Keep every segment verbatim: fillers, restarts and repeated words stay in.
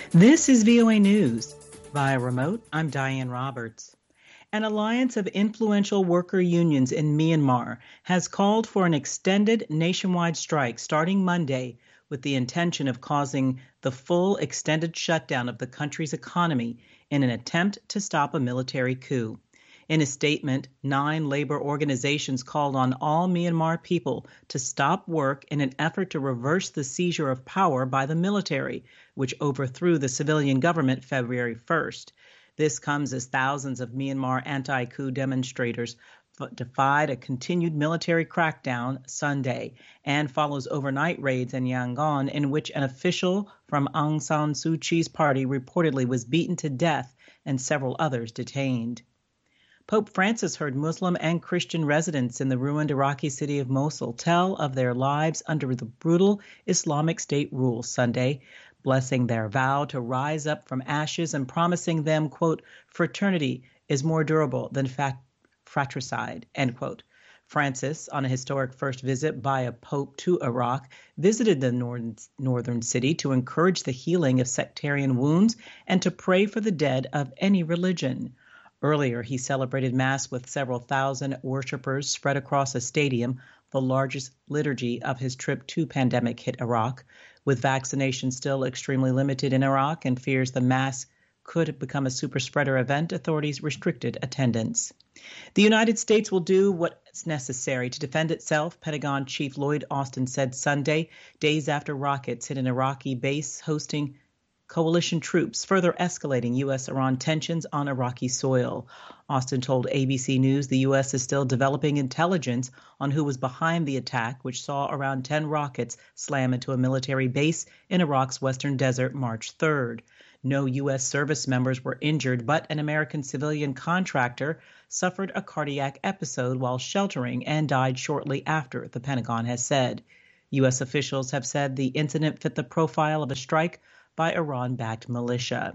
This is V O A News. Via remote, I'm Diane Roberts. An alliance of influential worker unions in Myanmar has called for an extended nationwide strike starting Monday with the intention of causing the full extended shutdown of the country's economy in an attempt to stop a military coup. In a statement, nine labor organizations called on all Myanmar people to stop work in an effort to reverse the seizure of power by the military, which overthrew the civilian government February first. This comes as thousands of Myanmar anti-coup demonstrators defied a continued military crackdown Sunday and follows overnight raids in Yangon in which an official from Aung San Suu Kyi's party reportedly was beaten to death and several others detained. Pope Francis heard Muslim and Christian residents in the ruined Iraqi city of Mosul tell of their lives under the brutal Islamic State rule Sunday, blessing their vow to rise up from ashes and promising them, quote, fraternity is more durable than fat- fratricide, end quote. Francis, on a historic first visit by a pope to Iraq, visited the northern, northern city to encourage the healing of sectarian wounds and to pray for the dead of any religion. Earlier, he celebrated Mass with several thousand worshipers spread across a stadium, the largest liturgy of his trip to pandemic-hit Iraq. With vaccinations still extremely limited in Iraq and fears the Mass could become a super-spreader event, authorities restricted attendance. The United States will do what's necessary to defend itself, Pentagon Chief Lloyd Austin said Sunday, days after rockets hit an Iraqi base hosting coalition troops, further escalating U S Iran tensions on Iraqi soil. Austin told A B C News the U S is still developing intelligence on who was behind the attack, which saw around ten rockets slam into a military base in Iraq's western desert March third. No U S service members were injured, but an American civilian contractor suffered a cardiac episode while sheltering and died shortly after, the Pentagon has said. U S officials have said the incident fit the profile of a strike by Iran-backed militia.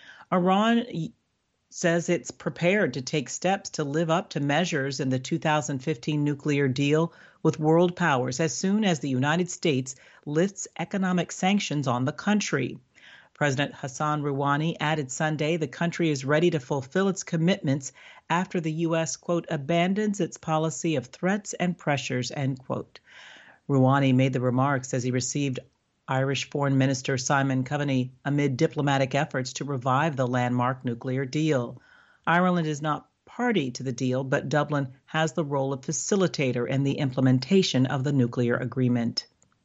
Iran says it's prepared to take steps to live up to measures in the two thousand fifteen nuclear deal with world powers as soon as the United States lifts economic sanctions on the country. President Hassan Rouhani added Sunday the country is ready to fulfill its commitments after the U S, quote, abandons its policy of threats and pressures, end quote. Rouhani made the remarks as he received Irish Foreign Minister Simon Coveney amid diplomatic efforts to revive the landmark nuclear deal. Ireland is not party to the deal, but Dublin has the role of facilitator in the implementation of the nuclear agreement.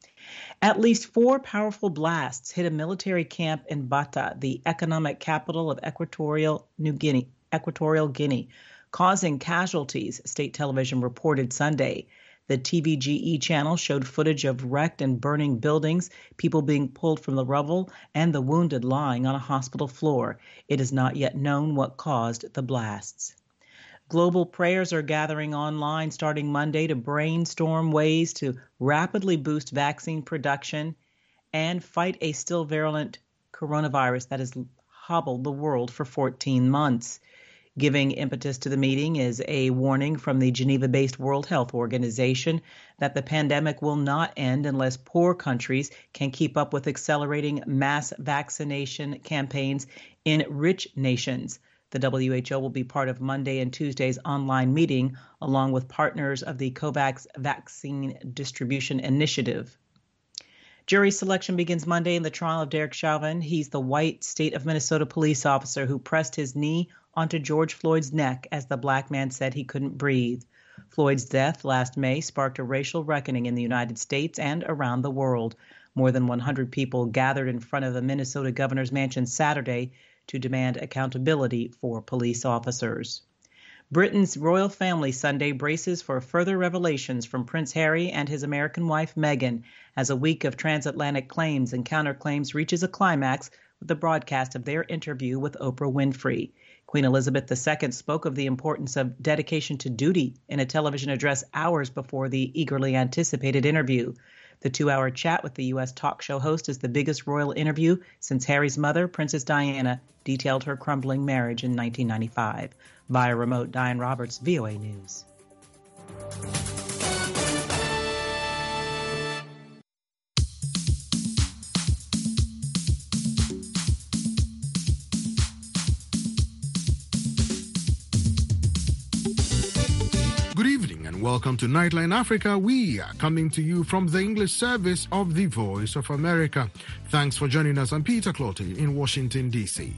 At least four powerful blasts hit a military camp in Bata, the economic capital of Equatorial New Guinea, Equatorial Guinea, causing casualties, state television reported Sunday. The T V G E channel showed footage of wrecked and burning buildings, people being pulled from the rubble, and the wounded lying on a hospital floor. It is not yet known what caused the blasts. Global prayers are gathering online starting Monday to brainstorm ways to rapidly boost vaccine production and fight a still virulent coronavirus that has hobbled the world for fourteen months. Giving impetus to the meeting is a warning from the Geneva-based World Health Organization that the pandemic will not end unless poor countries can keep up with accelerating mass vaccination campaigns in rich nations. The W H O will be part of Monday and Tuesday's online meeting, along with partners of the COVAX Vaccine Distribution Initiative. Jury selection begins Monday in the trial of Derek Chauvin. He's the white state of Minnesota police officer who pressed his knee onto George Floyd's neck as the black man said he couldn't breathe. Floyd's death last May sparked a racial reckoning in the United States and around the world. More than one hundred people gathered in front of the Minnesota governor's mansion Saturday to demand accountability for police officers. Britain's royal family Sunday braces for further revelations from Prince Harry and his American wife Meghan as a week of transatlantic claims and counterclaims reaches a climax with the broadcast of their interview with Oprah Winfrey. Queen Elizabeth the Second spoke of the importance of dedication to duty in a television address hours before the eagerly anticipated interview. The two-hour chat with the U S talk show host is the biggest royal interview since Harry's mother, Princess Diana, detailed her crumbling marriage in nineteen ninety-five. Via remote, Diane Roberts, V O A News. Welcome to Nightline Africa. We are coming to you from the English service of the Voice of America. Thanks for joining us. I'm Peter Clotty in Washington, D C.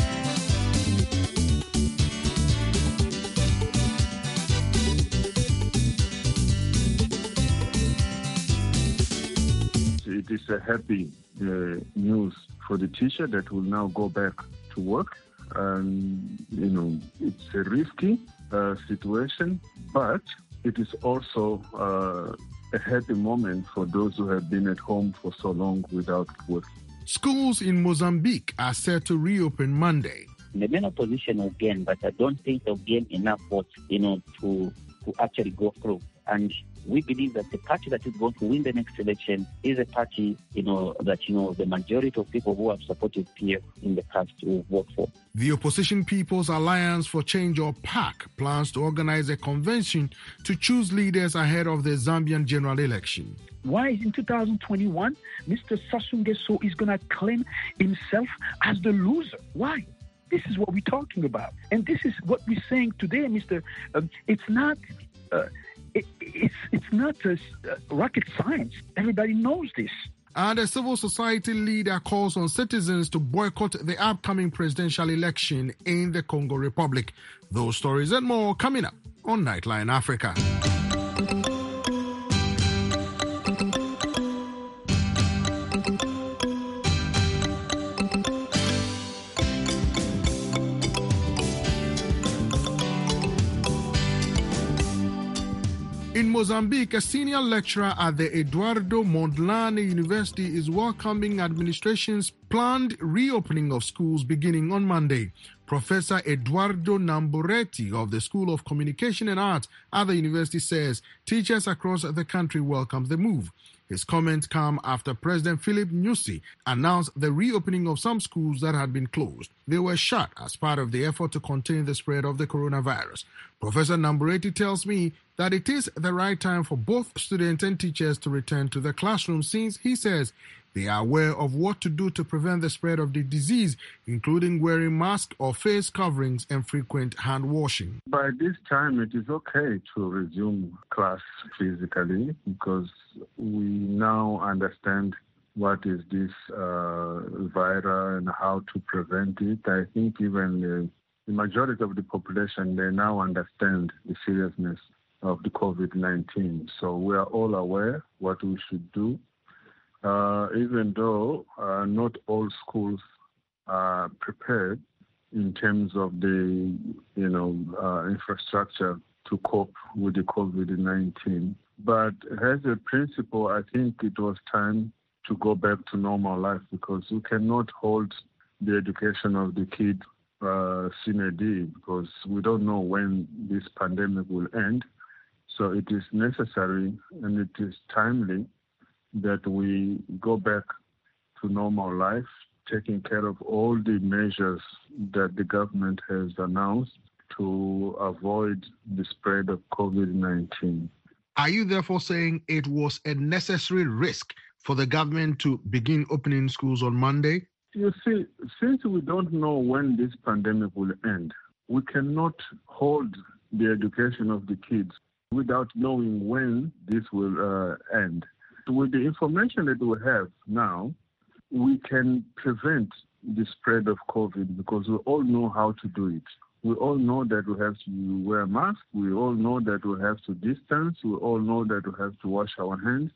It is a happy uh, news for the teacher that will now go back to work. And, you know, it's a risky uh, situation, but it is also uh, a happy moment for those who have been at home for so long without work. Schools in Mozambique are set to reopen Monday. The main opposition will gain, but I don't think they'll gain enough votes, you know, to, to actually go through. And we believe that the party that is going to win the next election is a party, you know, that, you know, the majority of people who have supported P F in the past will vote for. The Opposition People's Alliance for Change, or PAC, plans to organize a convention to choose leaders ahead of the Zambian general election. Why is in two thousand twenty-one, Mister Sassou Nguesso is going to claim himself as the loser? Why? This is what we're talking about. And this is what we're saying today, Mister Um, it's not... Uh, It, it's it's not a, uh, rocket science. Everybody knows this. And a civil society leader calls on citizens to boycott the upcoming presidential election in the Congo Republic. Those stories and more coming up on Nightline Africa. In Mozambique, a senior lecturer at the Eduardo Mondlane University is welcoming administration's planned reopening of schools beginning on Monday. Professor Eduardo Namburetti of the School of Communication and Arts at the university says teachers across the country welcome the move. His comments come after President Philip Nyusi announced the reopening of some schools that had been closed. They were shut as part of the effort to contain the spread of the coronavirus. Professor Namburetti tells me that it is the right time for both students and teachers to return to the classroom, since, he says, they are aware of what to do to prevent the spread of the disease, including wearing masks or face coverings and frequent hand washing. By this time, it is okay to resume class physically because we now understand what is this uh, virus and how to prevent it. I think even the, the majority of the population, they now understand the seriousness of the COVID nineteen. So we are all aware what we should do. Uh, even though uh, not all schools are prepared in terms of the, you know, uh, infrastructure to cope with the COVID nineteen. But as a principle, I think it was time to go back to normal life because we cannot hold the education of the kids uh, sine die because we don't know when this pandemic will end. So it is necessary and it is timely that we go back to normal life, taking care of all the measures that the government has announced to avoid the spread of COVID nineteen. Are you therefore saying it was a necessary risk for the government to begin opening schools on Monday? You see, since we don't know when this pandemic will end, we cannot hold the education of the kids without knowing when this will uh, end. With the information that we have now, we can prevent the spread of COVID because we all know how to do it. We all know that we have to wear masks. We all know that we have to distance. We all know that we have to wash our hands.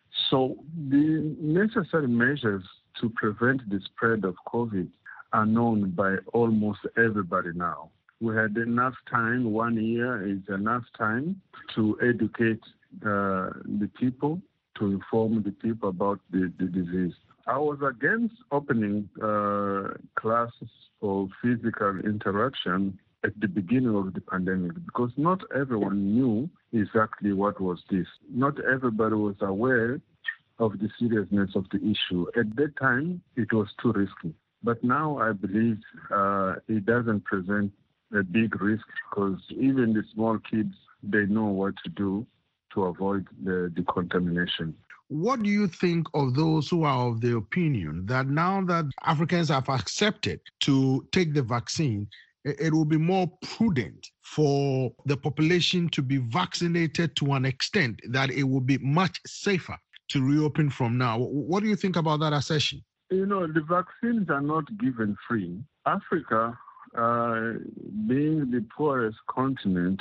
So the necessary measures to prevent the spread of COVID are known by almost everybody now. We had enough time, one year is enough time to educate uh, the people, to inform the people about the, the disease. I was against opening uh, classes for physical interaction at the beginning of the pandemic because not everyone knew exactly what was this. Not everybody was aware of the seriousness of the issue. At that time, it was too risky. But now I believe uh, it doesn't present a big risk because even the small kids, they know what to do to avoid the, the contamination. What do you think of those who are of the opinion that now that Africans have accepted to take the vaccine, it will be more prudent for the population to be vaccinated to an extent that it will be much safer to reopen from now. What do you think about that assertion? You know, the vaccines are not given free. Africa, uh, being the poorest continent,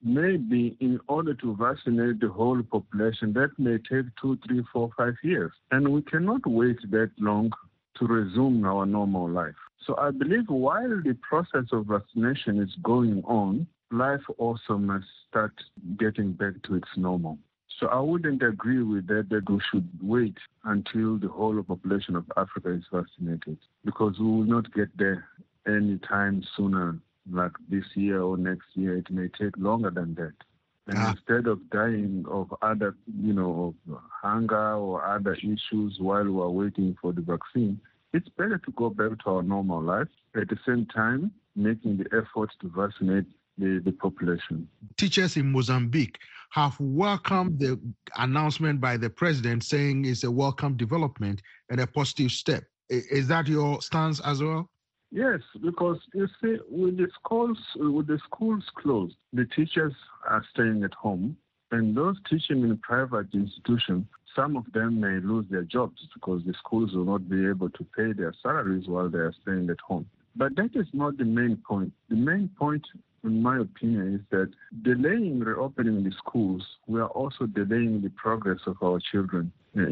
maybe in order to vaccinate the whole population, that may take two, three, four, five years. And we cannot wait that long to resume our normal life. So I believe while the process of vaccination is going on, life also must start getting back to its normal. So I wouldn't agree with that, that we should wait until the whole population of Africa is vaccinated, because we will not get there any time sooner, like this year or next year. It may take longer than that. And ah. instead of dying of other, you know, of hunger or other issues while we're waiting for the vaccine, it's better to go back to our normal life, at the same time making the effort to vaccinate the, the population. Teachers in Mozambique have welcomed the announcement by the president, saying it's a welcome development and a positive step. Is that your stance as well? Yes, because you see, with the schools, with the schools closed, the teachers are staying at home, and those teaching in private institutions, some of them may lose their jobs because the schools will not be able to pay their salaries while they are staying at home. But that is not the main point. The main point, in my opinion, is that delaying reopening the schools, we are also delaying the progress of our children in,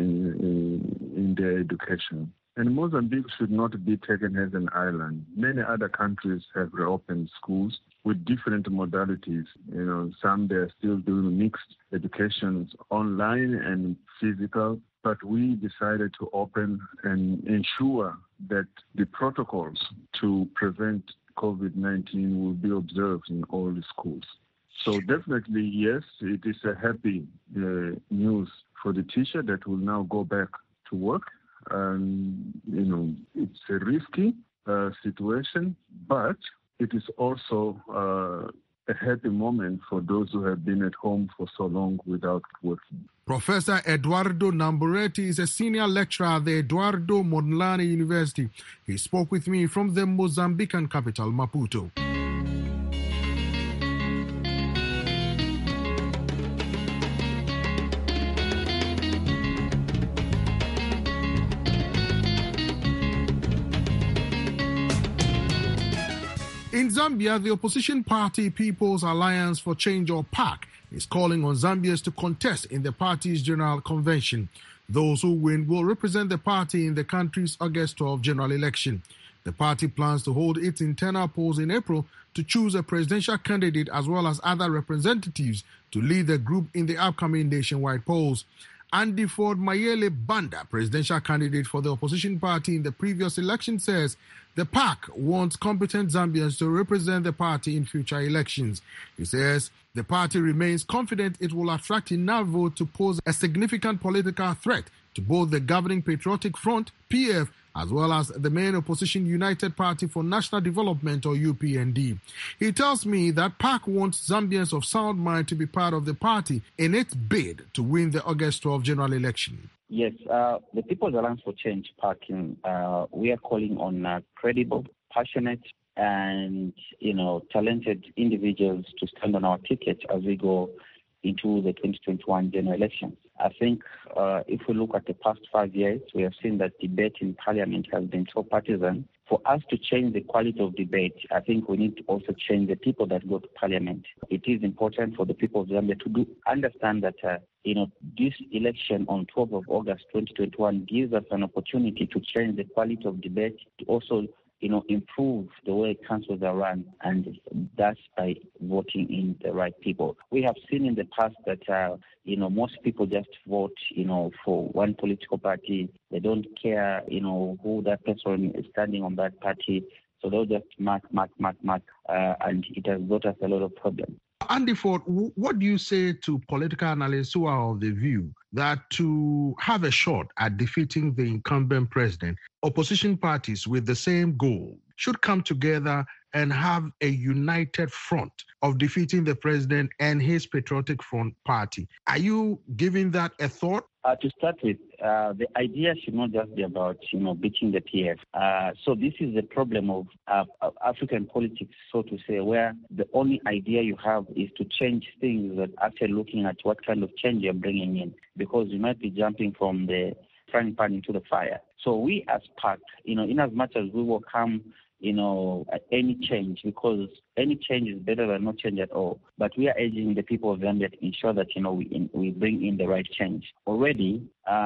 in, in their education. And Mozambique should not be taken as an island. Many other countries have reopened schools with different modalities. You know, some they're still doing mixed educations, online and physical. But we decided to open and ensure that the protocols to prevent COVID nineteen will be observed in all the schools. So definitely, yes, it is a happy uh, news for the teacher that will now go back to work. And, you know, it's a risky uh, situation, but it is also uh, a happy moment for those who have been at home for so long without working. Professor Eduardo Namburetti is a senior lecturer at the Eduardo Mondlane University. He spoke with me from the Mozambican capital, Maputo. In Zambia, the opposition party People's Alliance for Change, or PAC, is calling on Zambians to contest in the party's general convention. Those who win will represent the party in the country's August twelfth general election. The party plans to hold its internal polls in April to choose a presidential candidate as well as other representatives to lead the group in the upcoming nationwide polls. Andy Ford Mayele Banda, presidential candidate for the opposition party in the previous election, says the PAC wants competent Zambians to represent the party in future elections. He says the party remains confident it will attract enough votes to pose a significant political threat to both the governing Patriotic Front, P F, as well as the main opposition United Party for National Development, or U P N D. He tells me that PAC wants Zambians of sound mind to be part of the party in its bid to win the August twelfth general election. Yes, uh, the People's Alliance for Change, PAC, uh, we are calling on uh, credible, passionate, and, you know, talented individuals to stand on our ticket as we go into the twenty twenty-one general election. I think uh, if we look at the past five years, we have seen that debate in Parliament has been so partisan. For us to change the quality of debate, I think we need to also change the people that go to Parliament. It is important for the people of Zambia to do understand that, uh, you know, this election on twelfth of August twenty twenty-one gives us an opportunity to change the quality of debate, to also, you know, improve the way councils are run, and that's by voting in the right people. We have seen in the past that, uh, you know, most people just vote, you know, for one political party. They don't care, you know, who that person is standing on that party. So they'll just mark, mark, mark, mark, uh, and it has brought us a lot of problems. Andy Ford, what do you say to political analysts who are of the view that to have a shot at defeating the incumbent president, opposition parties with the same goal should come together and have a united front of defeating the president and his Patriotic Front party? Are you giving that a thought? Uh, to start with, uh, the idea should not just be about, you know, beating the P F. Uh, so this is the problem of, uh, of African politics, so to say, where the only idea you have is to change things without actually looking at what kind of change you're bringing in, because you might be jumping from the frying pan into the fire. So we as PAC, you know, in as much as we will come, you know, any change, because any change is better than no change at all. But we are urging the people of Zambia to ensure that, you know, we in, we bring in the right change. Already,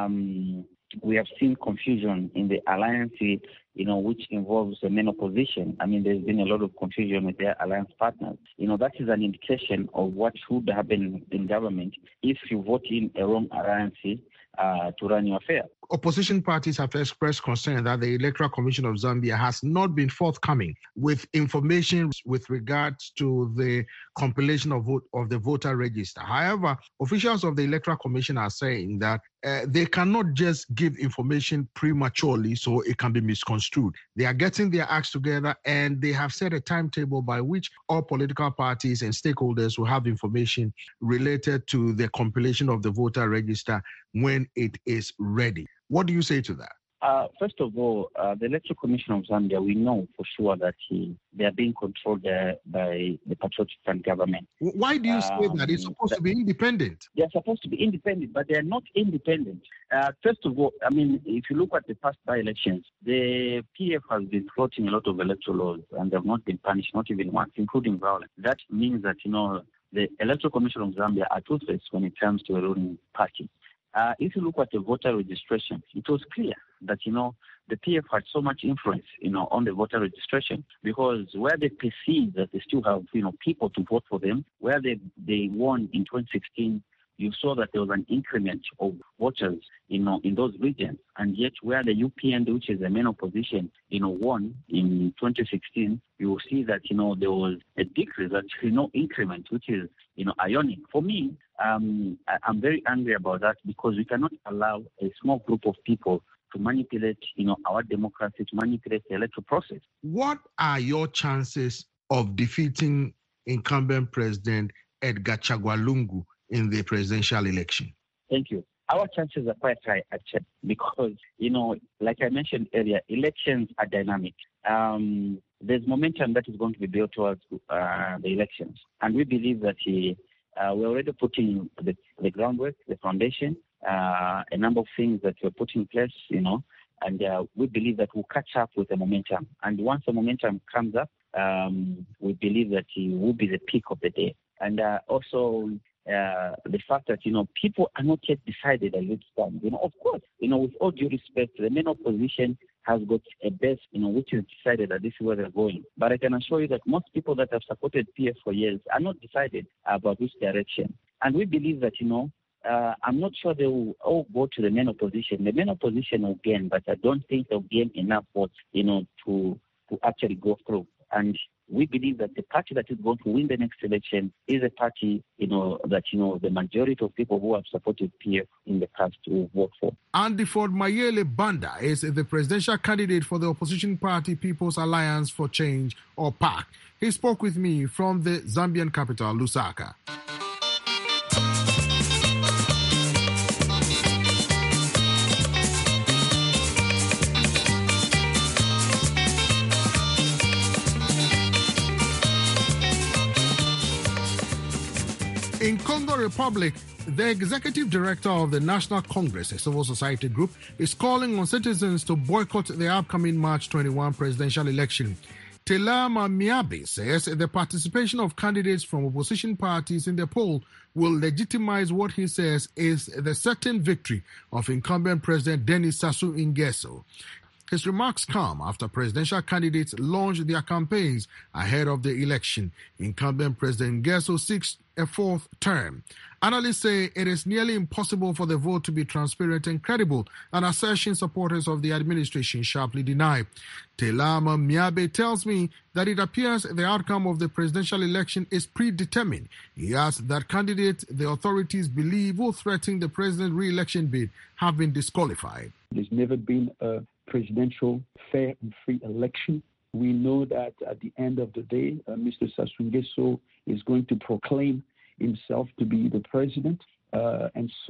um, we have seen confusion in the alliance, you know, which involves the main opposition. I mean, there's been a lot of confusion with their alliance partners. You know, that is an indication of what should happen in government if you vote in a wrong alliance uh, to run your affair. Opposition parties have expressed concern that the Electoral Commission of Zambia has not been forthcoming with information with regards to the compilation of vote of the voter register. However, officials of the Electoral Commission are saying that uh, they cannot just give information prematurely so it can be misconstrued. They are getting their acts together and they have set a timetable by which all political parties and stakeholders will have information related to the compilation of the voter register when it is ready. What do you say to that? Uh, first of all, uh, the Electoral Commission of Zambia, we know for sure that he, they are being controlled uh, by the Patriotic Front government. Why do you say um, that? It's supposed that, to be independent. They're supposed to be independent, but they are not independent. Uh, first of all, I mean, if you look at the past by-elections, the P F has been floating a lot of electoral laws, and they have not been punished, not even once, including violence. That means that, you know, the Electoral Commission of Zambia are toothless when it comes to a ruling party. Uh, if you look at the voter registration, it was clear that, you know, the P F had so much influence, you know, on the voter registration, because where they perceive that they still have, you know, people to vote for them, where they, they won in twenty sixteen, you saw that there was an increment of voters, you know, in those regions. And yet where the U P N, which is the main opposition, you know, won in twenty sixteen, you will see that, you know, there was a decrease, actually no increment, which is, you know, ionic. For me, um, I, I'm very angry about that, because we cannot allow a small group of people to manipulate, you know, our democracy, to manipulate the electoral process. What are your chances of defeating incumbent President Edgar Chagwa Lungu in the presidential election? Thank you. Our chances are quite high, actually, because, you know, like I mentioned earlier, elections are dynamic. Um, there's momentum that is going to be built towards uh, the elections. And we believe that uh, we're already putting the, the groundwork, the foundation, uh, a number of things that we're putting in place, you know, and uh, we believe that we'll catch up with the momentum. And once the momentum comes up, um, we believe that it will be the peak of the day. And uh, also, Uh, the fact that, you know, people are not yet decided at which stand. You know, of course, you know, with all due respect, the main opposition has got a base, you know, which is decided that this is where they're going. But I can assure you that most people that have supported P F for years are not decided about which direction. And we believe that, you know, uh, I'm not sure they will all go to the main opposition. The main opposition will gain, but I don't think they'll gain enough votes, you know, to to actually go through. And we believe that the party that is going to win the next election is a party, you know, that, you know, the majority of people who have supported P F in the past will vote for. Andy Ford Mayele Banda is the presidential candidate for the opposition party People's Alliance for Change, or PAC. He spoke with me from the Zambian capital, Lusaka. In Congo Republic, the executive director of the National Congress, a civil society group, is calling on citizens to boycott the upcoming March twenty-first presidential election. Telama Miabe says the participation of candidates from opposition parties in the poll will legitimize what he says is the certain victory of incumbent President Denis Sassou Nguesso. His remarks come after presidential candidates launched their campaigns ahead of the election. Incumbent President Nguesso seeks a fourth term. Analysts say it is nearly impossible for the vote to be transparent and credible, an assertion supporters of the administration sharply deny. Telama Miabe tells me that it appears the outcome of the presidential election is predetermined. He adds that candidates the authorities believe will threaten the president's re-election bid have been disqualified. There's never been a presidential fair and free election. We know that at the end of the day, uh, Mister Sassou Nguesso is going to proclaim himself to be the president. Uh, and so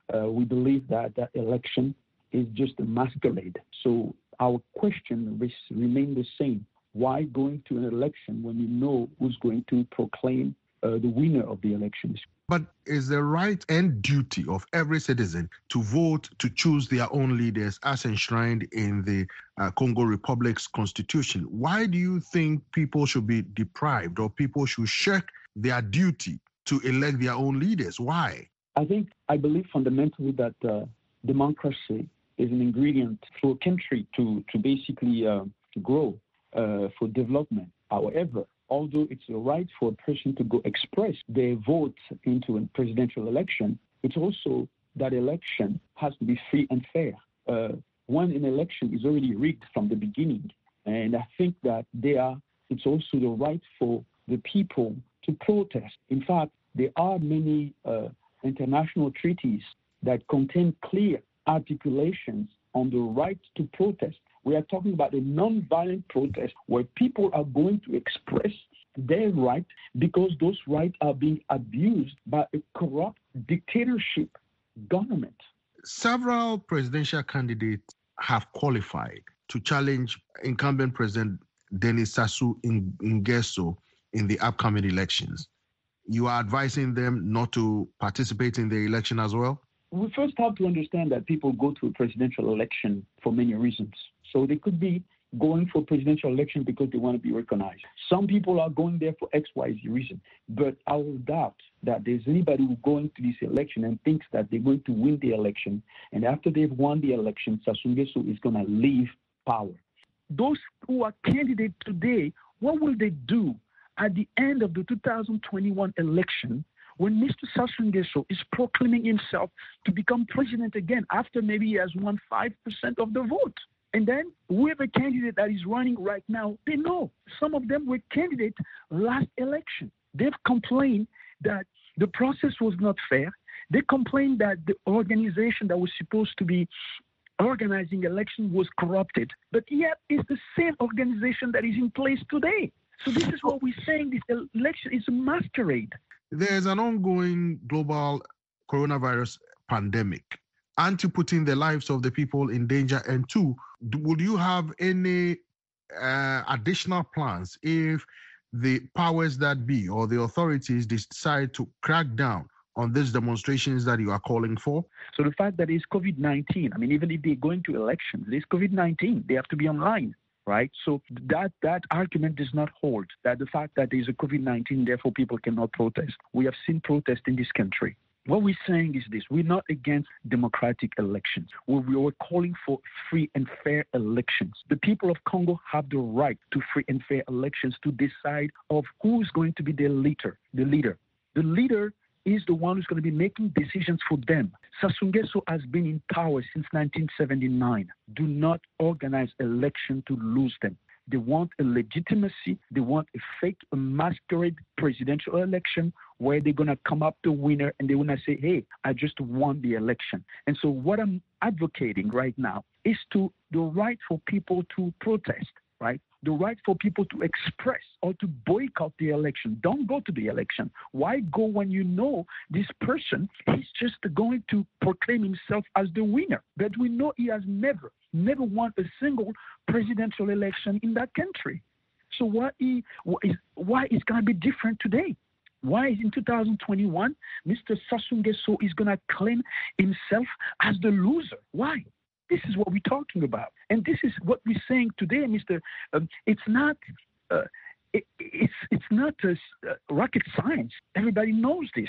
Uh, we believe that that election is just a masquerade. So our question remains the same. Why going to an election when you know who's going to proclaim uh, the winner of the elections? But is the right and duty of every citizen to vote to choose their own leaders as enshrined in the uh, Congo Republic's constitution? Why do you think people should be deprived or people should shirk their duty to elect their own leaders? Why? I think, I believe fundamentally that uh, democracy is an ingredient for a country to, to basically uh, grow, uh, for development. However, although it's a right for a person to go express their vote into a presidential election, it's also that election has to be free and fair. Uh, when an election is already rigged from the beginning, and I think that they are, it's also the right for the people to protest. In fact, there are many uh, international treaties that contain clear articulations on the right to protest. We are talking about a non-violent protest where people are going to express their right because those rights are being abused by a corrupt dictatorship government. Several presidential candidates have qualified to challenge incumbent President Denis Sassou Nguesso in the upcoming elections. You are advising them not to participate in the election as well? We first have to understand that people go to a presidential election for many reasons. So they could be going for presidential election because they want to be recognized. Some people are going there for X, Y, Z reason. But I will doubt that there's anybody who going to this election and thinks that they're going to win the election. And after they've won the election, Sassou Nguesso is going to leave power. Those who are candidates today, what will they do at the end of the two thousand twenty-one election when Mister Sassou Nguesso is proclaiming himself to become president again after maybe he has won five percent of the vote? And then whoever candidate that is running right now, they know. Some of them were candidates last election. They've complained that the process was not fair. They complained that the organization that was supposed to be organizing election was corrupted. But yet it's the same organization that is in place today. So this is what we're saying. This election is a masquerade. There's an ongoing global coronavirus pandemic. And to putting the lives of the people in danger. And two, would you have any uh, additional plans if the powers that be or the authorities decide to crack down on these demonstrations that you are calling for? So the fact that it's COVID nineteen, I mean, even if they're going to elections, there's COVID nineteen, they have to be online, right? So that, that argument does not hold, that the fact that there's a COVID nineteen, therefore people cannot protest. We have seen protests in this country. What we're saying is this: we're not against democratic elections. We are calling for free and fair elections. The people of Congo have the right to free and fair elections to decide of who is going to be their leader. The leader. The leader is the one who's going to be making decisions for them. Sassou Nguesso has been in power since nineteen seventy-nine. Do not organize election to lose them. They want a legitimacy. They want a fake, a masquerade presidential election where they're going to come up the winner and they're going to say, hey, I just won the election. And so what I'm advocating right now is to the right for people to protest, right? The right for people to express or to boycott the election. Don't go to the election. Why go when you know this person is just going to proclaim himself as the winner? But we know he has never, never won a single presidential election in that country. So why he, why is going to be different today? Why is in two thousand twenty-one, Mister Sassou Nguesso is going to claim himself as the loser? Why? This is what we're talking about. And this is what we're saying today, Mister Um, it's not uh, it, it's it's not uh, rocket science. Everybody knows this.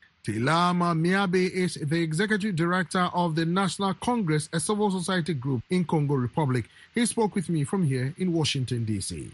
Tilama Miabe is the executive director of the National Congress, a civil society group in Congo Republic. He spoke with me from here in Washington, D C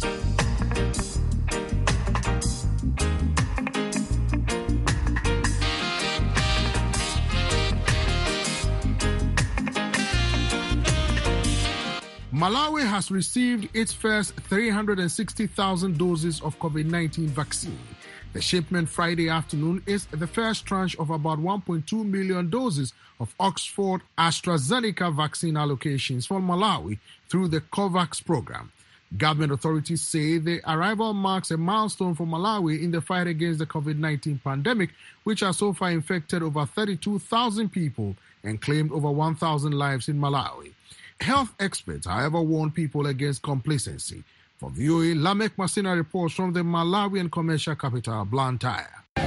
Malawi has received its first three hundred sixty thousand doses of COVID nineteen vaccine. The shipment Friday afternoon is the first tranche of about one point two million doses of Oxford AstraZeneca vaccine allocations for Malawi through the COVAX program. Government authorities say the arrival marks a milestone for Malawi in the fight against the COVID nineteen pandemic, which has so far infected over thirty-two thousand people and claimed over one thousand lives in Malawi. Health experts, however, warn people against complacency. For V O A, Lamek Masina reports from the Malawian commercial capital, Blantyre. The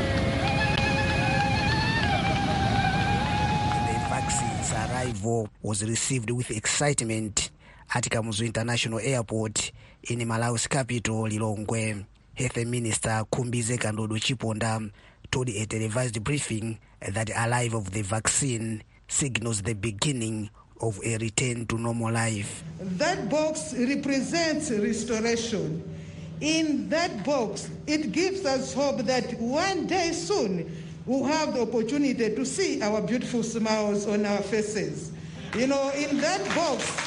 vaccine's arrival was received with excitement at Kamuzu International Airport in Malawi's capital, Lilongwe. Health Minister Khumbize Kandodo Chiponda told a televised briefing that the arrival of the vaccine signals the beginning of a return to normal life. That box represents restoration. In that box, it gives us hope that one day soon we'll have the opportunity to see our beautiful smiles on our faces. You know, in that box,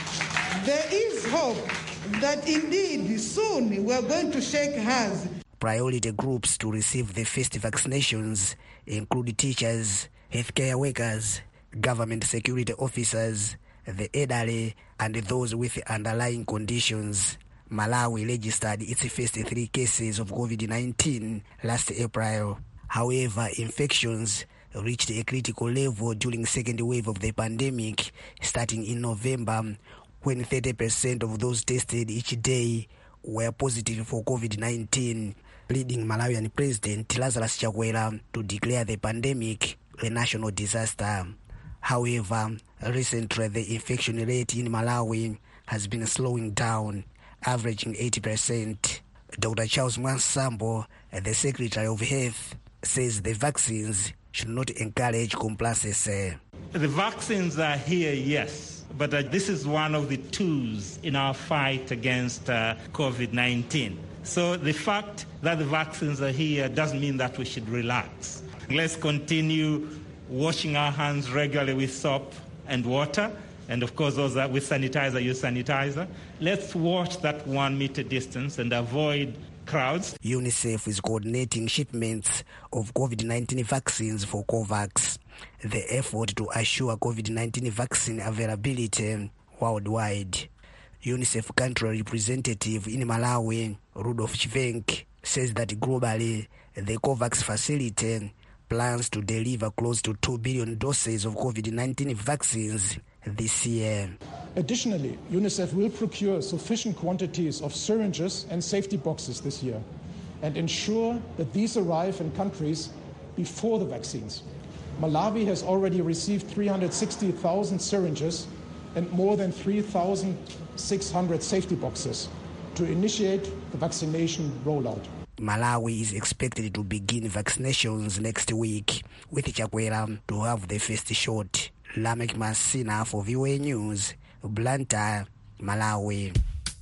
there is hope that indeed soon we're going to shake hands. Priority groups to receive the first vaccinations include teachers, healthcare workers, government security officers, the elderly, and those with underlying conditions. Malawi registered its first three cases of COVID nineteen last April. However, infections reached a critical level during the second wave of the pandemic, starting in November, when thirty percent of those tested each day were positive for COVID nineteen, leading Malawian President Lazarus Chakwera to declare the pandemic a national disaster. However, recently the infection rate in Malawi has been slowing down, averaging eighty percent. Doctor Charles Mwansambo, the Secretary of Health, says the vaccines should not encourage complacency. The vaccines are here, yes, but uh, this is one of the tools in our fight against uh, COVID nineteen. So the fact that the vaccines are here doesn't mean that we should relax. Let's continue washing our hands regularly with soap and water, and of course those that with sanitizer, use sanitizer. Let's watch that one meter distance and avoid crowds. UNICEF is coordinating shipments of COVID nineteen vaccines for COVAX, the effort to assure COVID nineteen vaccine availability worldwide. UNICEF country representative in Malawi, Rudolf Chivenk, says that globally the COVAX facility plans to deliver close to two billion doses of COVID nineteen vaccines this year. Additionally, UNICEF will procure sufficient quantities of syringes and safety boxes this year and ensure that these arrive in countries before the vaccines. Malawi has already received three hundred sixty thousand syringes and more than three thousand six hundred safety boxes to initiate the vaccination rollout. Malawi is expected to begin vaccinations next week, with Chakwera to have the first shot. Lamek Masina for V O A News, Blantyre, Malawi.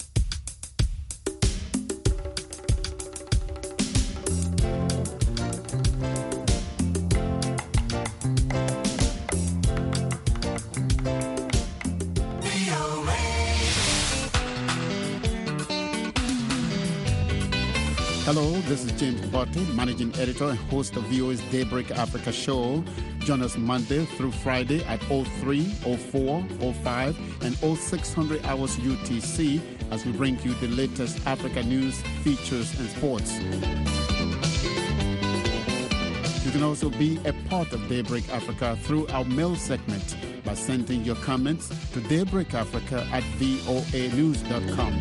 Hello, this is James Botti, Managing Editor and host of V O A's Daybreak Africa show. Join us Monday through Friday at oh three, oh four, oh five, and oh six hundred hours U T C as we bring you the latest Africa news, features, and sports. You can also be a part of Daybreak Africa through our mail segment by sending your comments to daybreakafrica at voa news dot com.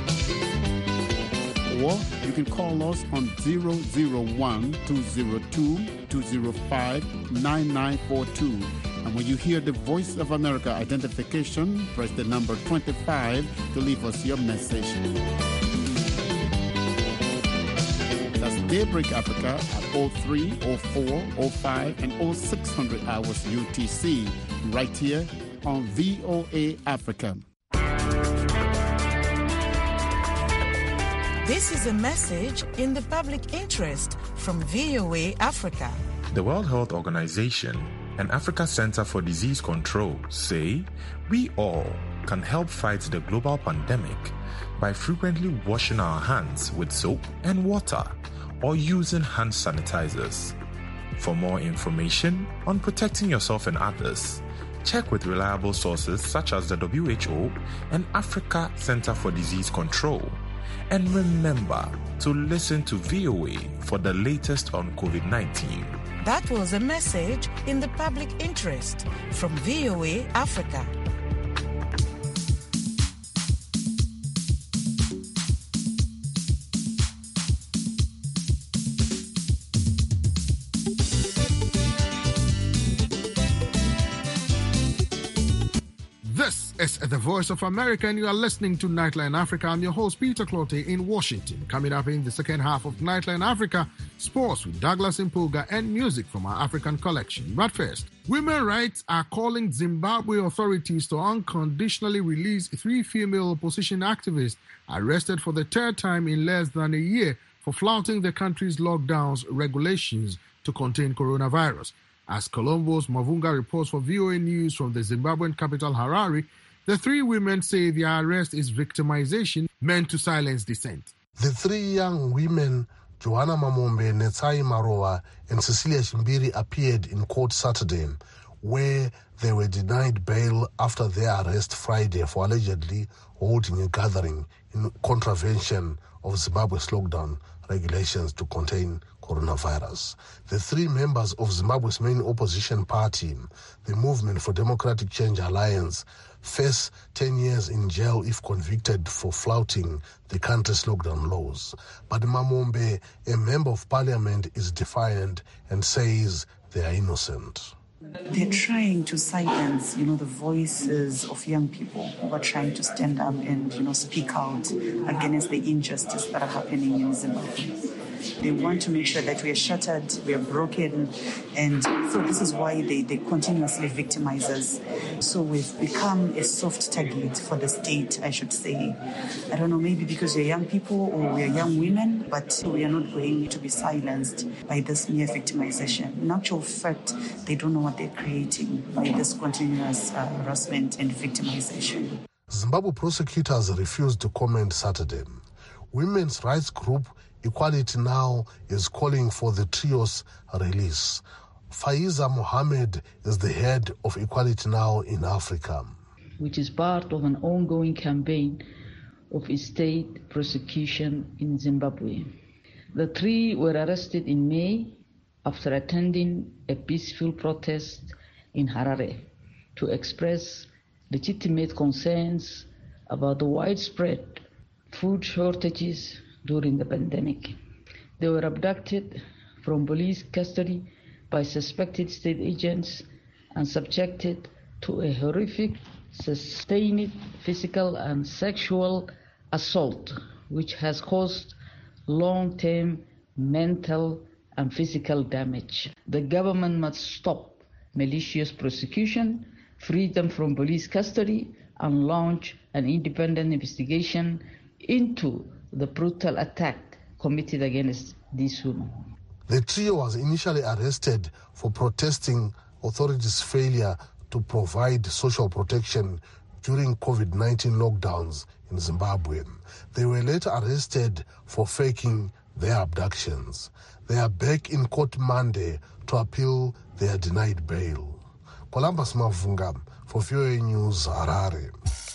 Or you can call us on zero zero one, two zero two, two zero five, nine nine four two. And when you hear the Voice of America identification, press the number twenty-five to leave us your message. That's Daybreak Africa at oh three, oh four, oh five, and oh six hundred hours U T C, right here on V O A Africa. This is a message in the public interest from V O A Africa. The World Health Organization and Africa Center for Disease Control say we all can help fight the global pandemic by frequently washing our hands with soap and water or using hand sanitizers. For more information on protecting yourself and others, Check with reliable sources such as the W H O and Africa Center for Disease Control. And remember to listen to V O A for the latest on COVID nineteen. That was a message in the public interest from V O A Africa. This is the Voice of America, and you are listening to Nightline Africa. I'm your host, Peter Clotte, in Washington. Coming up in the second half of Nightline Africa, sports with Douglas Impuga and music from our African collection. But first, women rights are calling Zimbabwe authorities to unconditionally release three female opposition activists arrested for the third time in less than a year for flouting the country's lockdowns regulations to contain coronavirus. As Colombo's Mavunga reports for V O A News from the Zimbabwean capital Harare, the three women say their arrest is victimization meant to silence dissent. The three young women, Joanna Mamombe, Netsai Marova, and Cecilia Shimbiri, appeared in court Saturday, where they were denied bail after their arrest Friday for allegedly holding a gathering in contravention of Zimbabwe's lockdown regulations to contain coronavirus. The three members of Zimbabwe's main opposition party, the Movement for Democratic Change Alliance, face ten years in jail if convicted for flouting the country's lockdown laws. But Mamombe, a member of parliament, is defiant and says they are innocent. They're trying to silence, you know, the voices of young people who are trying to stand up and, you know, speak out against the injustice that are happening in Zimbabwe. They want to make sure that we are shattered, we are broken, and so this is why they, they continuously victimize us. So we've become a soft target for the state, I should say. I don't know, maybe because we're young people or we're young women, but we are not going to be silenced by this mere victimization. In actual fact, they don't know what they're creating by this continuous uh, harassment and victimization. Zimbabwe prosecutors refused to comment Saturday. Women's rights group Equality Now is calling for the trio's release. Faiza Mohammed is the head of Equality Now in Africa, which is part of an ongoing campaign of state prosecution in Zimbabwe. The three were arrested in May after attending a peaceful protest in Harare to express legitimate concerns about the widespread food shortages during the pandemic. They were abducted from police custody by suspected state agents and subjected to a horrific, sustained physical and sexual assault, which has caused long-term mental and physical damage. The government must stop malicious prosecution, free them from police custody, and launch an independent investigation into the brutal attack committed against these women. The trio was initially arrested for protesting authorities' failure to provide social protection during COVID nineteen lockdowns in Zimbabwe. They were later arrested for faking their abductions. They are back in court Monday to appeal their denied bail. Columbus Mavunga for V O A News, Harare.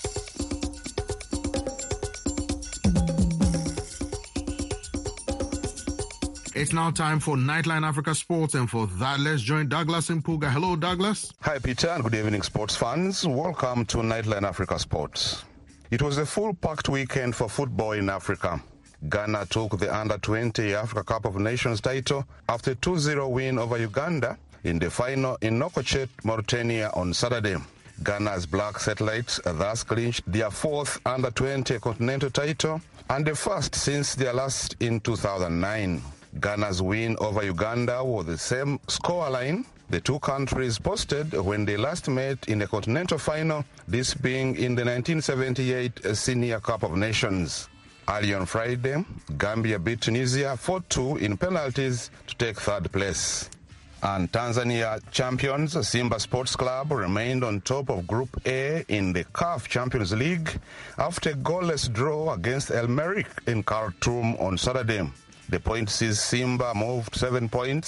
It's now time for Nightline Africa Sports, and for that, let's join Douglas Impuga. Hello, Douglas. Hi, Peter, and good evening, sports fans. Welcome to Nightline Africa Sports. It was a full-packed weekend for football in Africa. Ghana took the under twenty Africa Cup of Nations title after a two zero win over Uganda in the final in Nouakchott, Mauritania on Saturday. Ghana's Black Satellites thus clinched their fourth under twenty continental title and the first since their last in two thousand nine. Ghana's win over Uganda was the same scoreline the two countries posted when they last met in a continental final, this being in the nineteen seventy-eight Senior Cup of Nations. Early on Friday, Gambia beat Tunisia four two in penalties to take third place. And Tanzania champions Simba Sports Club remained on top of Group A in the C A F Champions League after a goalless draw against El Merreikh in Khartoum on Saturday. The point sees Simba moved seven points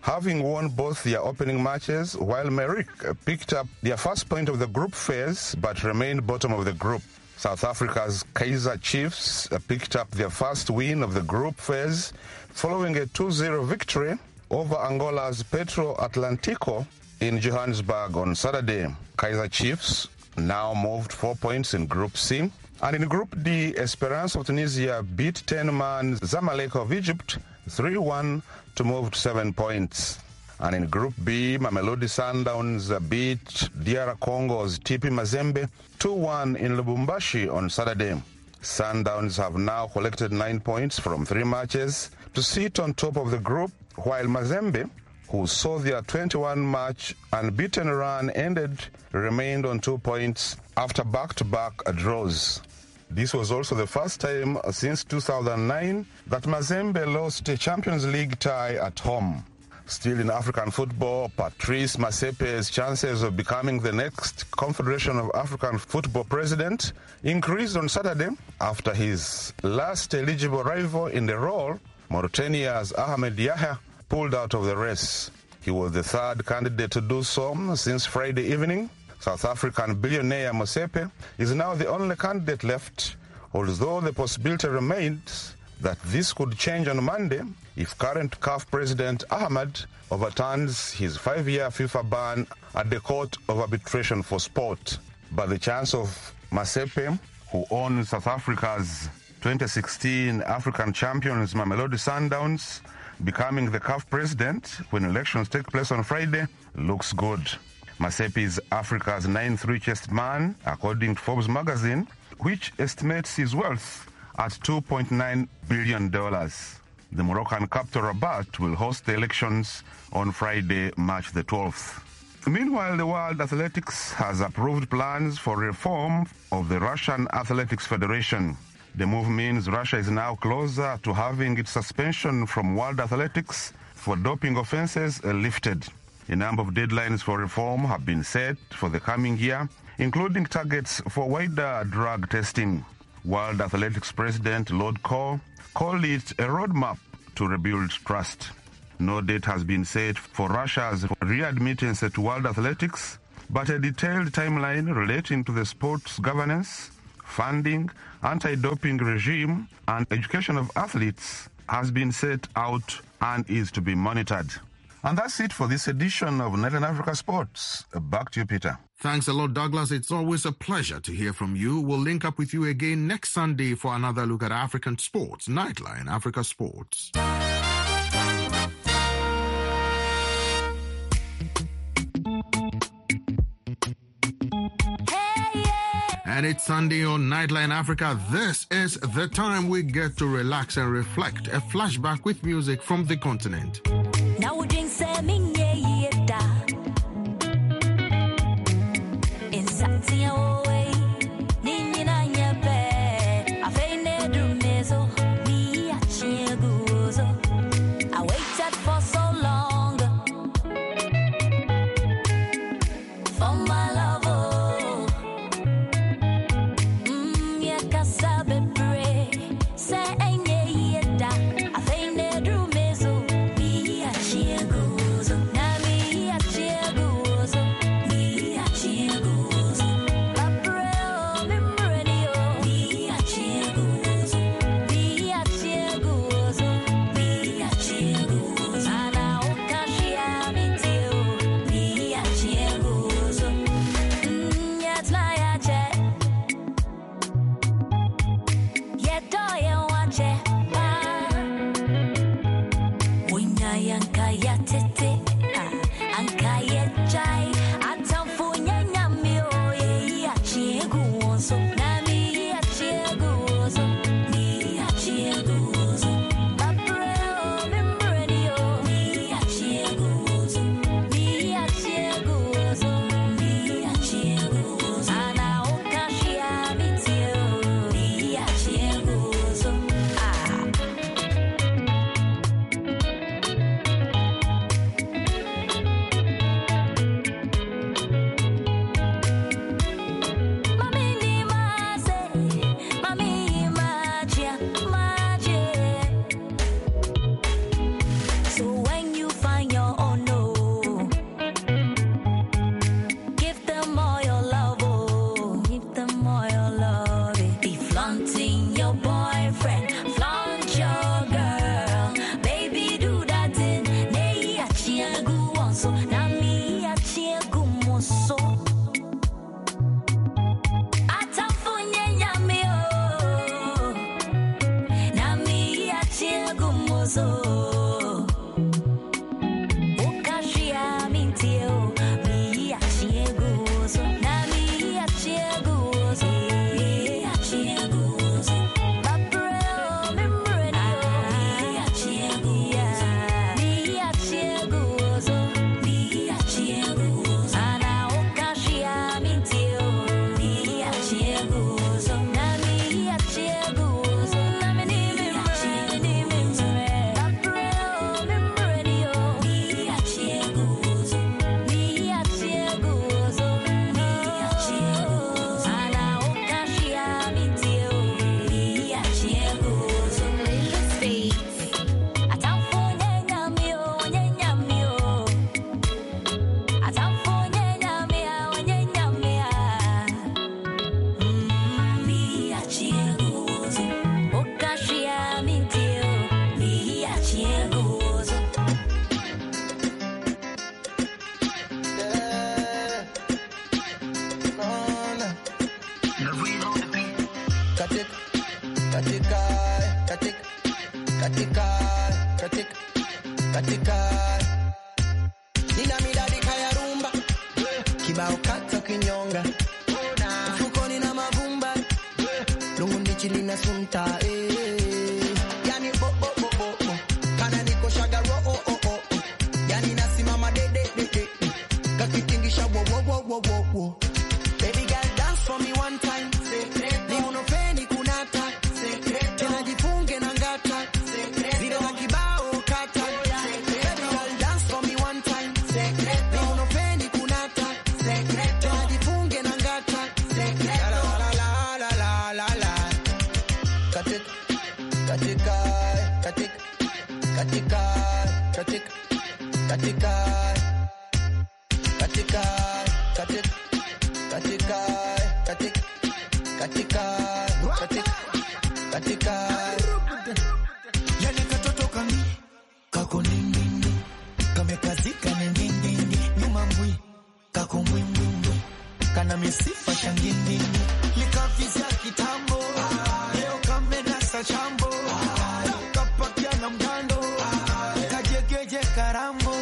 having won both their opening matches, while Merrick picked up their first point of the group phase but remained bottom of the group. South Africa's Kaizer Chiefs picked up their first win of the group phase following a two zero victory over Angola's Petro Atlantico in Johannesburg on Saturday. Kaizer Chiefs now moved four points in Group C. And in Group D, Esperance of Tunisia beat ten-man Zamalek of Egypt three one to move to seven points. And in Group B, Mamelodi Sundowns beat D R Congo's T P Mazembe two one in Lubumbashi on Saturday. Sundowns have now collected nine points from three matches to sit on top of the group, while Mazembe, who saw their twenty-one match unbeaten run ended, remained on two points after back-to-back draws. This was also the first time since two thousand nine that Mazembe lost a Champions League tie at home. Still in African football, Patrice Motsepe's chances of becoming the next Confederation of African Football president increased on Saturday after his last eligible rival in the role, Mauritania's Ahmed Yahya, pulled out of the race. He was the third candidate to do so since Friday evening. South African billionaire Motsepe is now the only candidate left, although the possibility remains that this could change on Monday if current C A F President Ahmad overturns his five-year FIFA ban at the Court of Arbitration for Sport. But the chance of Motsepe, who owns South Africa's twenty sixteen African champions Mamelodi Sundowns, becoming the C A F president when elections take place on Friday, looks good. Motsepe is Africa's ninth richest man, according to Forbes magazine, which estimates his wealth at two point nine billion dollars. The Moroccan capital Rabat will host the elections on Friday, March the twelfth. Meanwhile, the World Athletics has approved plans for reform of the Russian Athletics Federation. The move means Russia is now closer to having its suspension from World Athletics for doping offenses lifted. A number of deadlines for reform have been set for the coming year, including targets for wider drug testing. World Athletics President Lord Coe called it a roadmap to rebuild trust. No date has been set for Russia's readmittance to World Athletics, but a detailed timeline relating to the sport's governance, funding, anti-doping regime, and education of athletes has been set out and is to be monitored. And that's it for this edition of Nightline Africa Sports. Back to you, Peter. Thanks a lot, Douglas. It's always a pleasure to hear from you. We'll link up with you again next Sunday for another look at African sports. Nightline Africa Sports. And it's Sunday on Nightline Africa. This is the time we get to relax and reflect. A flashback with music from the continent. Now we drink seven in Satia way. Nina Yabe, a faint drumezo, me a chieguzo. I waited for so long for my love. Mmm, ya casabe pray, say yeda, a faint drumezo. Mama katika katika katika katika katika nina midadi kaya rumba kibao kata kinyonga mfukoni na mavumba lungu ndichi lina sunta eh yani bo bo bo bo kana niko shaga ro oh oh oh yani nasimama de de de de kakitingisha wo wo wo wo wo baby girl dance for me one time ni unopeni kunata tena jifunge na ngata zile za kibao kata baby girl dance for me one time ni unopeni kunata tena jifunge na ngata la la la la la la la katika katika katika katika katika katika katika katika katika katika katika katika katika yale katoto kami kako nini kamekazika nini nyuma mbwi kako mwimwi kana misifa shangini likafizia kitambo leo kamenasa chambo kapakia na mgando kajegeje karambo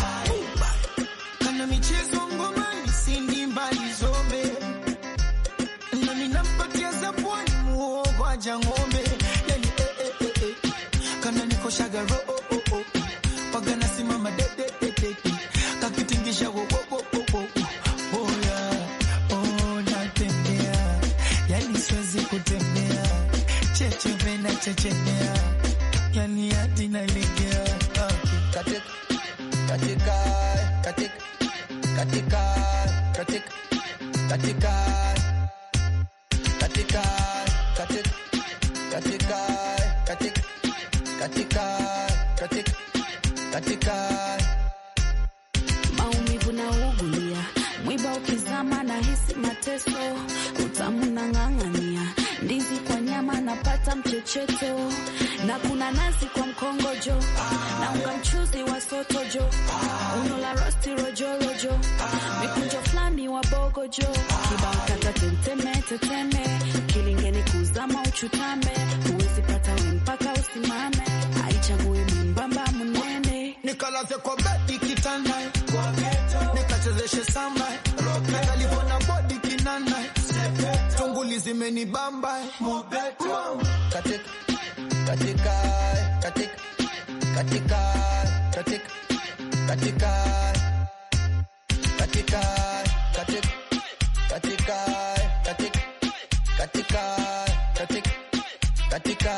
kana michezo ngomani sindi mbali zombe na minampatia za pwani muogo aja ngombe yani eh eh eh eh kana niko shagaro oh oh oh pagana simama de de de de kakitingisha wo wo wo wo oh yeah oh natembea yani siwezi kutembea cheche vena chechemea yani hadi nalegea katika katika katika katika katika katika katika katika katika katika katika katika katika maumivu na ugulia mwiba ukizama na hisi mateso utamu na ng'ang'ania ndizi kwa nyama napata mchecheto na kuna nazi kwa mkongojo na unga mchuzi wa sotojo uno la rosti rojo rojo mikunjo flani wa bogojo kibao kata tenteme teteme kilingeni kuzama uchutame huwezi pata we mpaka usimame haichagui mbamba munene nikalaze kwa bedi kitanda kwa geto nikachezeshe samba nikalivona bodi kinanda tunguli zimenibamba mobeto katika katika katika katika katika katika katika katika katika katika katika katika katika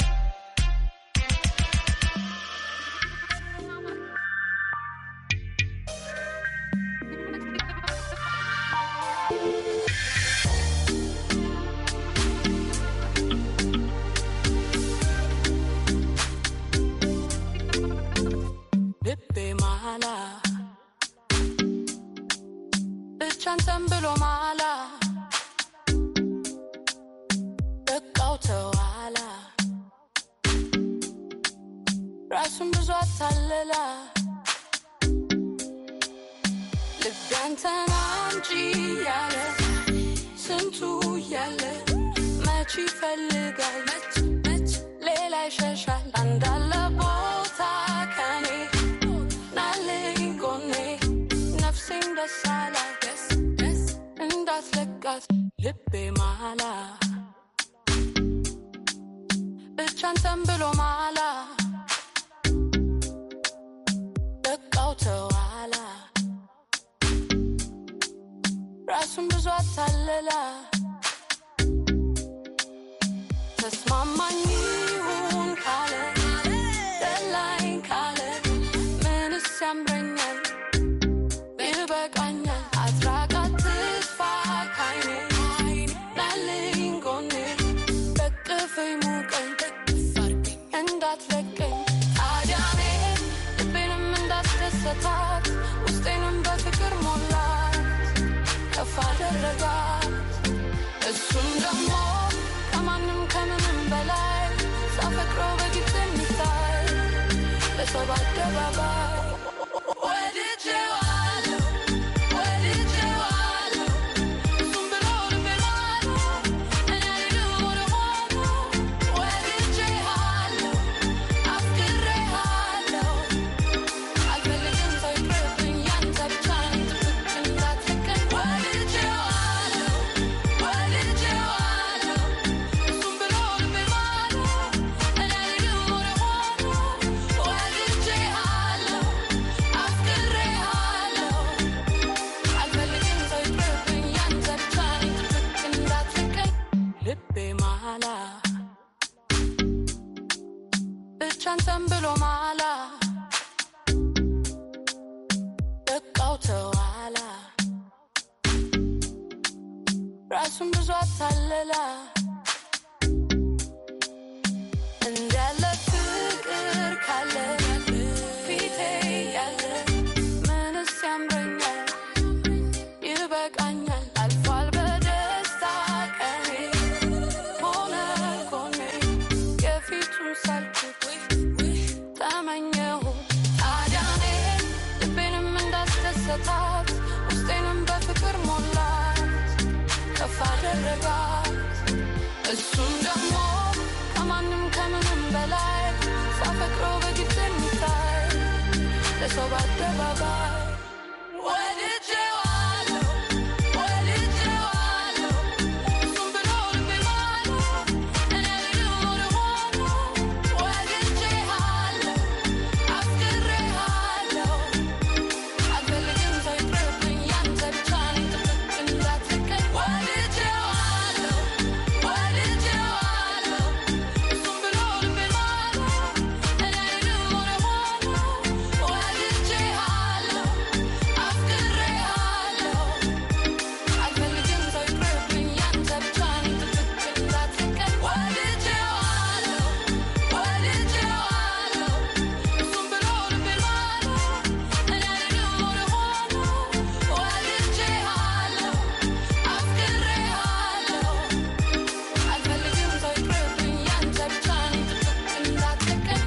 Lippe mala Lichanzambelo mala Bekauta Rasum bezwatallela Ligantanamji yale Sentu yale Machi felligal Mach Lela shasha Landala bota kani Nale gone Nafsing da sala Yes, yes And that's like us Lippe mala Lichanzambelo mala Bekauta Rasum bezwatallela Tasmamani un kale Delain kale Menisambrenyan Bilbeganyan Atragatis fakaine Nalingone Bekkefei mugen Endat lekken Adjane Benim endat desatat Ustenim befikir mollat Kafada regat Esundamo Kamanim kamanim belay Safekro begittim mitay Lesobat babay Where did you all Where did you all Sumbelo de belano And I do what I want ልቤ ማላ ብቻንተን ብሎ ማላ በቃው ተዋላ ራሱን ብዙ አታለላ እንዳለ ፍቅር ካለ ፊቴ ያለ ምንስ ያምረኛል ይበቃኛል አልፏል በደስታ ቀኔ ሆነ ኮኔ የፊቱን ሳልኩት ተመኘሁ ታዲያ እኔ ልቤንም እንዳስደሰታት ውስጤንም በፍቅር ሞላት ከፍ አደረጋት እሱም ደግሞ ከማንም ከምንም በላይ ሳፈቅረው በግድ የሚታይ ለሰው በአደባባይ ወድጄዋለሁ ወድጄዋለሁ እሱም ብሎ ልቤ ማሉ እኔ ልኖር ሆኖ ወድጄሃለሁ አፍቅሬሃለሁ አልፈልግም ሰው ይቅርብኝ ያንተ ብቻ ነኝ ጥብቅ እንዳትቀኝ ወድጄዋለሁ ወድጄዋለሁ እሱም ብሎ ልቤ ማሉ እኔ ልኖር ሆኖ ወድጄሃለሁ አፍቅሬሃለሁ አልፈልግም ሰው ይቅርብኝ ያንተ ብቻ ነኝ ጥብቅ እንዳትቀኝ ወድጄዋለሁ ወድጄዋለሁ እሱም ብሎ ልቤ ማሉ እኔ ልኖር ሆኖ ወድጄሃለሁ አፍቅሬሃለሁ አልፈልግም ሰው ይቅርብኝ ያንተ ብቻ ነኝ ጥብቅ እንዳትቀኝ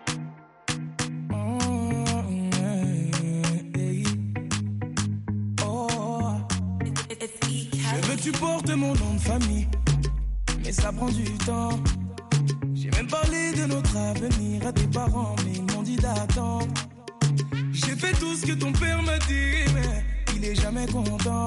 Je veux que tu portes mon nom de famille, mais ça prend du temps. J'ai même parlé de notre avenir à tes parents, mais ils m'ont dit d'attendre. J'ai fait tout ce que ton père m'a dit, mais il est jamais content.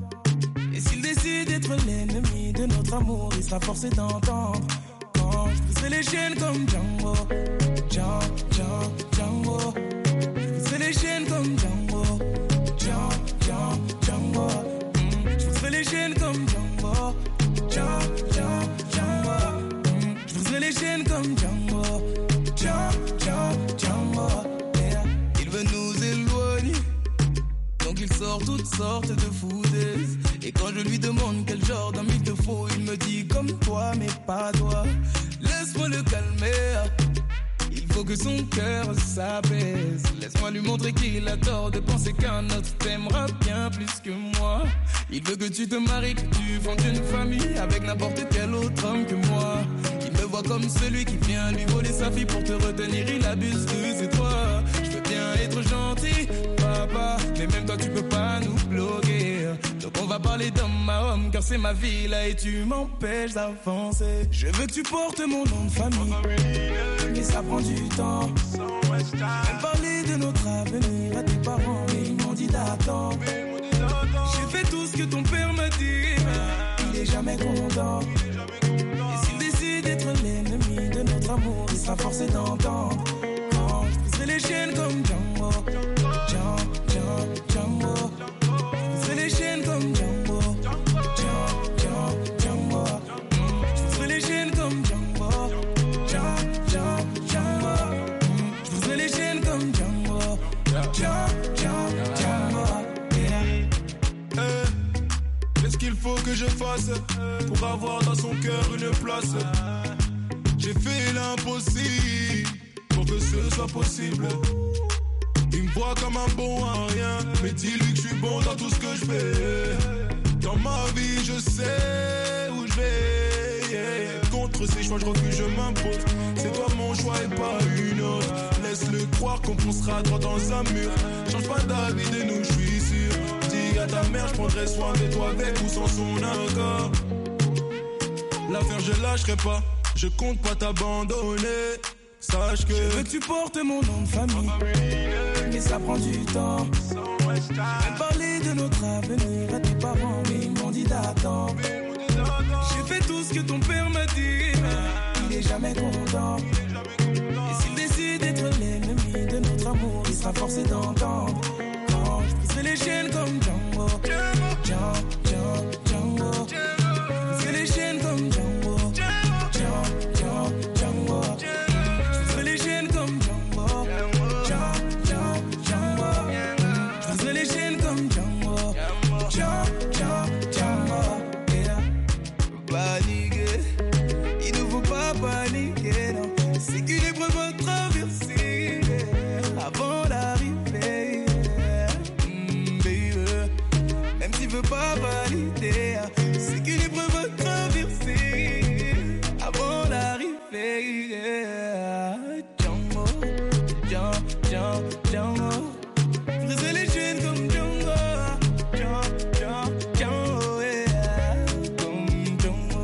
Et s'il décide d'être l'ennemi de notre amour, il sera forcé d'entendre. Quand je briserai les chaînes comme Django, Django, Django, Django. Je briserai les chaînes comme Django, Django, Django, Django. Mm. Je briserai les chaînes comme Django, Django, Django, Django. Mm. Je briserai les chaînes comme Django, Django, Django, Django. Yeah. Il veut nous éloigner, donc il sort toutes sortes de foutaises. Et quand je lui demande quel genre d'homme il te faut, il me dit comme toi mais pas toi. Laisse-moi le calmer, il faut que son cœur s'apaise. Laisse-moi lui montrer qu'il a tort de penser qu'un autre t'aimera bien plus que moi. Il veut que tu te maries, que tu fondes une famille avec n'importe quel autre homme que moi. Il me voit comme celui qui vient lui voler sa fille pour te retenir, il abuse de ses droits. Je veux bien être gentil, papa, mais même toi tu peux pas nous bloquer. Donc on va parler d'homme à homme, car c'est ma vie là et tu m'empêches d'avancer. Je veux que tu portes mon nom de famille, mais ça prend du temps. Même parler de notre avenir à tes parents, mais ils m'ont dit d'attendre. J'ai fait tout ce que ton père m'a dit, mais il est jamais content. Et s'il décide d'être l'ennemi de notre amour, il sera forcé d'entendre. Quand je briserai les chaînes comme Django, Django, Django, Django. Je briserai les chaînes comme Django, Django, Django, Django. Mm. Je briserai les chaînes comme Django, Django, Django, Django. Mm. Je briserai les chaînes comme Django, Django, Django, Django. Eh, qu'est-ce qu'il faut que je fasse pour avoir dans son cœur une place? J'ai fait l'impossible pour que ce soit possible. Il me voit comme un bon à rien, mais dis-lui que je suis bon dans tout ce que je fais. Dans ma vie, je sais où je vais. Yeah. Contre ces choix, je refuse, je m'impose. C'est toi mon choix et pas une autre. Laisse-le croire qu'on foncera droit dans un mur. Change pas d'avis de nous, je suis sûr. Dis à ta mère, je prendrai soin de toi avec ou sans son accord. L'affaire, je lâcherai pas. Je compte pas t'abandonner. Sache que je veux que tu portes mon nom de famille, mais ça prend du temps. Même parler de notre avenir à tes parents, mais ils m'ont dit d'attendre. J'ai fait tout ce que ton père m'a dit, mais il est jamais content. Et s'il décide d'être l'ennemi de notre amour, il sera forcé d'entendre. Quand je briserai les chaînes comme Django, Django, Django, Django. Je briserai les chaînes comme Django. paniquer. Il ne faut pas paniquer, non. C'est qu'une épreuve à traverser avant d'arriver. Mm, baby. Même s'il veut pas valider, c'est qu'une épreuve à traverser avant d'arriver. Django, Django, Django, Django. Briser les chaînes comme Django, Django, Django, yeah. Comme Django,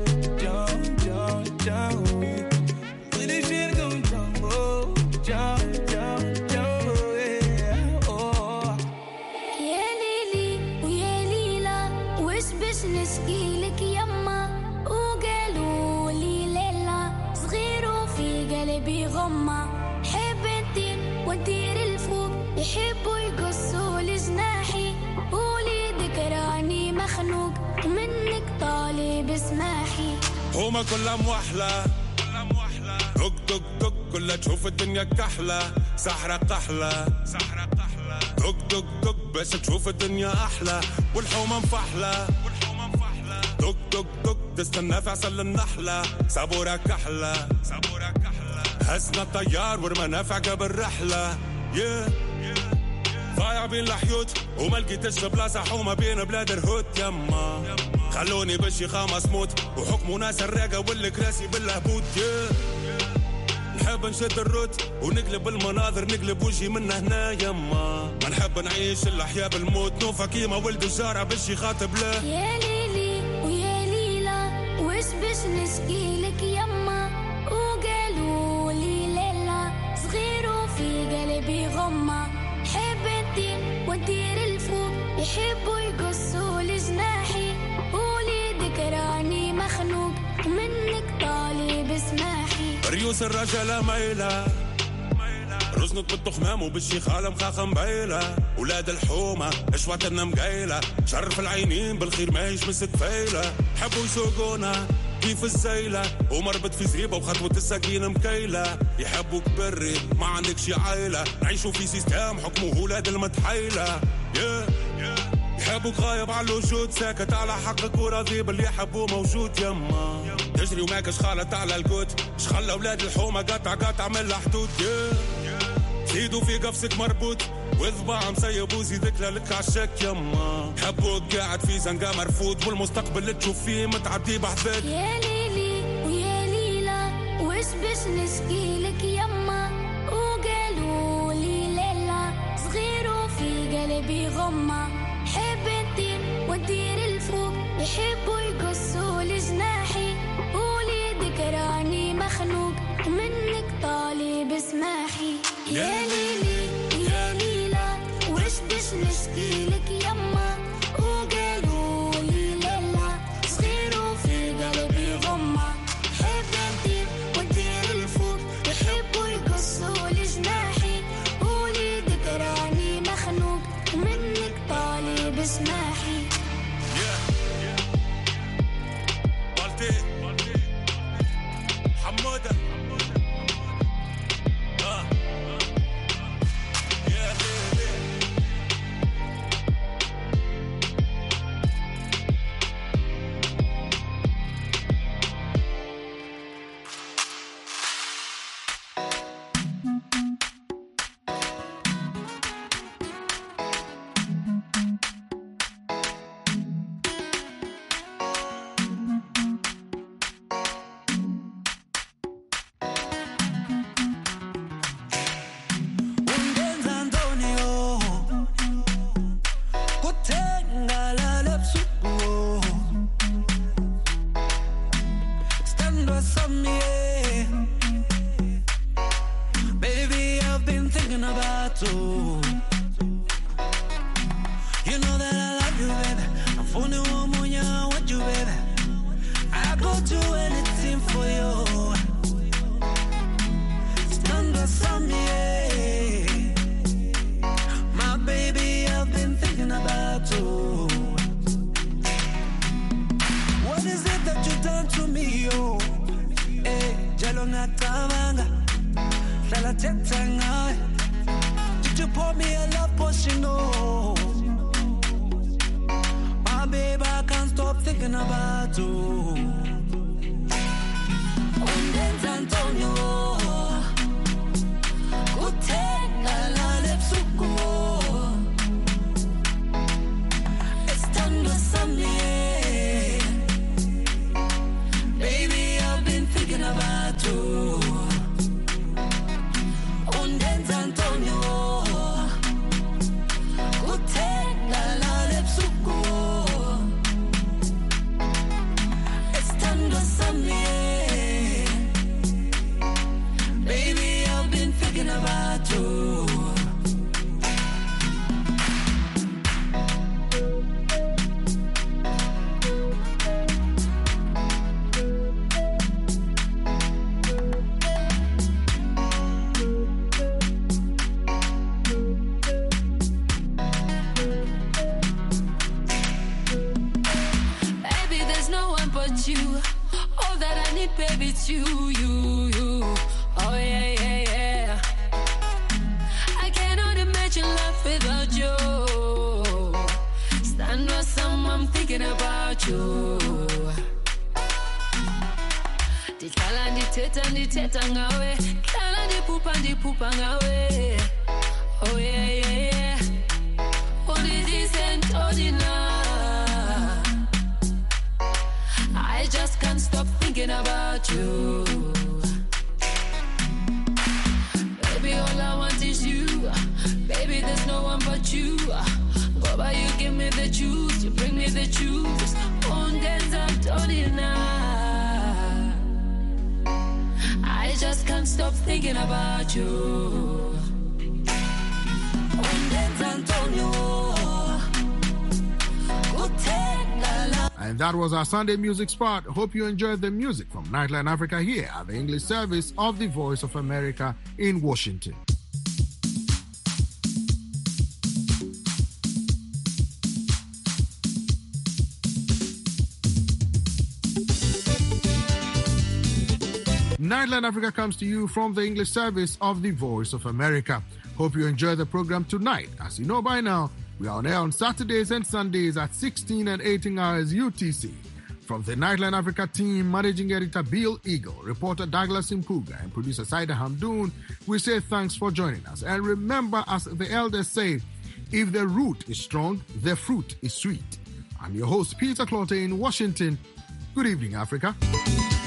Django, Django, Django. Briser les chaînes comme Django, Django, Django, Django, yeah. Oh. يا ليلي ويا ليلى وش باش نشكيلك يما وقالوا لي ليلى صغير وفي قلبي غمة حب انتي وندير الفوق يحبوا يقصوا لجناحي وليدك راني مخنوق ومنك طالب اسماحي هما كلها موحلة دق دق دق كلها تشوف الدنيا كحلة سحرة قحلة دق دق دق باش تشوف الدنيا أحلى والحومة مفحلة دق دق دق تستنى في عسل النحلة صابورة كحلة هزنا الطيار ورمانا في عقب الرحلة yeah. ضايع بين الحيوت وما لقيتش بلاصة حومة بين بلاد الهوت يما خلوني بالشيخة مسموت وحكموا ناس الراقة والكراسي بالهبوط yeah. نحب نشد الروت ونقلب المناظر نقلب وجهي من هنا يما ما نحب نعيش الأحياء بالموت نوفا كيما ولد الجارة بالشي خاطب له يا ليلي ويا ليلى وش باش نشكيلك يما وقالوا لي ليلى صغير وفي قلبي غمة حب انتي وندير الفوق يحبوا يقصوا لجناحي وليدك راني مخنوق ومنك طالب اسماحي ريوس الرجالة ميلة رزنت بالتخمام وبالشيخالة مخاخة مبيلة ولاد الحومة اشواتنا مقايلة شرف العينين بالخير ما يشمس كفيلة حبوا يسوقونا كيف الزيلة ومربط في زريبة وخطوة السكينة مكيلة يحبوك بري ما عندك شي عايلة نعيشوا في سيستم حكمه ولاد المتحيلة yeah. يحبوك غايب على الوجود ساكت على حقك وراضي باللي يحبوه موجود يما تجري وماكش خالط على الكوت شخلى ولاد الحومة قطع قطع من الحدود زيدوا في قفصك مربوط وذباع مسيب وزيدك لك عشاك يما حبوك قاعد في زنقة مرفوض والمستقبل اللي تشوف فيه متعدي بحذاك يا ليلي ويا ليلى وش باش نشكيلك يما وقالوا لي ليلى صغير وفي قلبي غمة حب انتي وندير الفوق يحبوا يقصوا لجناحي وليدك راني مخنوق منك طالب اسماحي يا ليلي يا ليلى وش باش نشكيلك يما وقالوا لي ليلى صغير وفي قلبي غمة حب انتي وندير الفوق يحبوا يقصوا لجناحي وليدك راني مخنوق منك طالب اسماحي حمودة Did you pour me a love potion? Oh, my baby, I can't stop thinking thinking about you. Undenza Antonio, kuthenga lale busuku. Esithando sami, baby, I've been thinking about you. Undenza Antonio, kuthenga lale busuku. Esithando sami, baby, I've been thinking about you. Baby, there's no one but you. All that I need, baby, it's you, you, you. Oh yeah, yeah, yeah. I cannot imagine life without you. Stand with someone thinking about you. Ndihlala ndithetha ndithetha ngawe, hlala ndiphupha ndiphupha ngawe. Oh yeah, yeah, yeah. Undidise ntoni. I just can't stop thinking about you. Baby, all I want is you. Baby, there's no one but you. Go by, you give me the juice. You bring me the juice. Undenza Antonina. I just can't stop thinking about you. Undenza Antonio, kuthenga la. And that was our Sunday music spot. Hope you enjoyed the music from Nightline Africa here at the English service of the Voice of America in Washington. Nightline Africa comes to you from the English service of the Voice of America. Hope you enjoy the program tonight. As you know by now, we are on air on Saturdays and Sundays at sixteen and eighteen hours U T C. From the Nightline Africa team, Managing Editor Bill Eagle, reporter Douglas Impuga, and producer Saida Hamdoun, we say thanks for joining us. And remember, as the elders say, if the root is strong, the fruit is sweet. I'm your host, Peter Clotte in Washington. Good evening, Africa.